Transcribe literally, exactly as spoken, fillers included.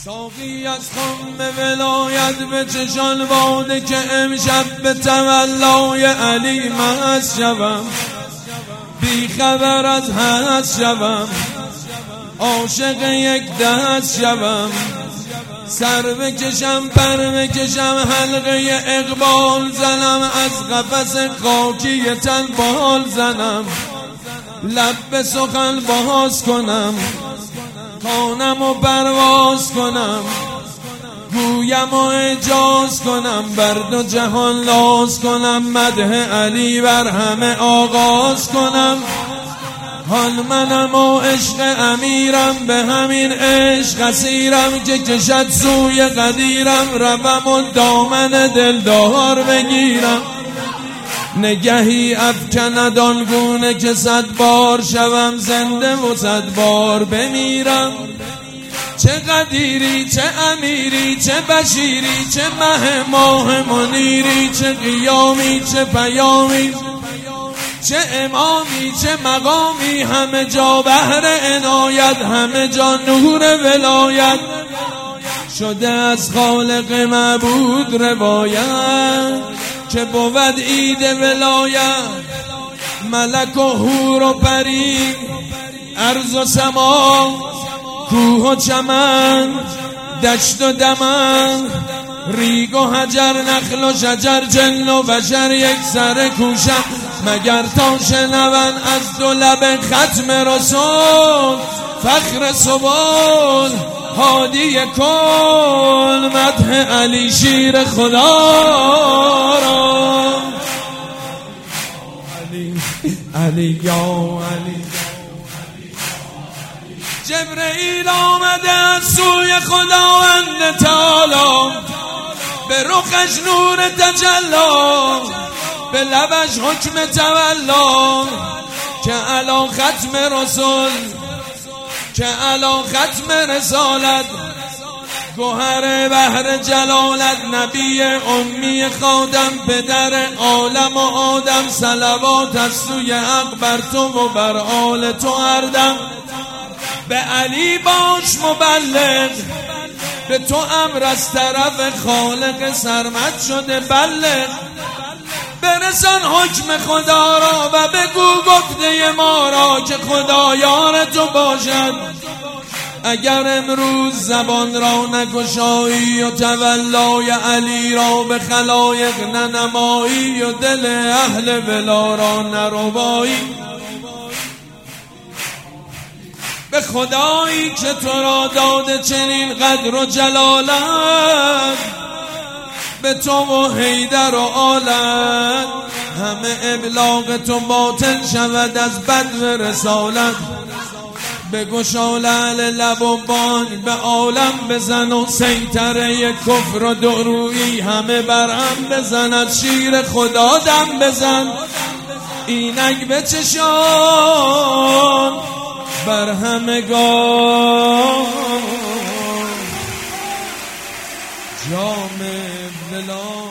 ساقی از خم ولایت به چشان باده که امشب به تولای علی مست شوم، بی خبر از هست شوم، عاشق یک دست شوم، سر بکشم پر بکشم حلقه اقبال زنم، از قفس خاکی تن بال زنم، لب به سخن باز کنم، خانم و پرواز کنم، گویم و اجاز کنم، بر دو جهان لاز کنم، مدح علی بر همه آغاز کنم. حال منم و عشق امیرم، به همین عشق اسیرم که کشد سوی قدیرم، روم و دامن دلدار بگیرم، نگهی افکند آنگونه که صد بار شوم زنده و صد بار بمیرم. چه قدیری چه امیری چه بشیری چه مه ماه منیری، چه قیامی چه پیامی چه امامی چه مقامی، همه جا بحر عنایت همه جا نور ولایت، شده از خالق معبود روایت که بود عید ولایت. ملک و حور و پری، ارض و سما، کوه و چمن، دشت و دمن، ریگ و حجر، نخل و شجر، جن و بشر یک سر کوشم، مگر تا شنون از دو لب ختم رسول، فخر سبول هادی کل، مدح علی شیر خدا را. علی علی یا علی. جبرئیل آمده از سوی خداوند تعالی، به رخش نور تجلی، به لبش حکم تولا، که علا ختم رسول، که علا ختم رسالت، گوهر بحر جلالت، نبی امی خادم، پدر عالم و آدم، صلوات از سوی حق بر تو و بر آل تو هردم. به علی باش مبلغ، به تو امر از طرف خالق سرمد شده، بلغ برسان حکم خدا را و بگو گفته ما را، که خدا یار تو باشد. اگر امروز زبان را نگشایی و تولای علی را به خلایق ننمایی، و دل اهل ولا را نربایی، به خدایی که تو را داده چنین قدر و جلالت، به تو و حیدر و آلت، همه ابلاغ تو باطل شود از بدو رسالت. بگشا لعل لب و بان به عالم بزن، و سیطره کفر و درویی همه برهم بزند، شیر خدا دم بزن، اینک به چشان بر همگان، جام بلا.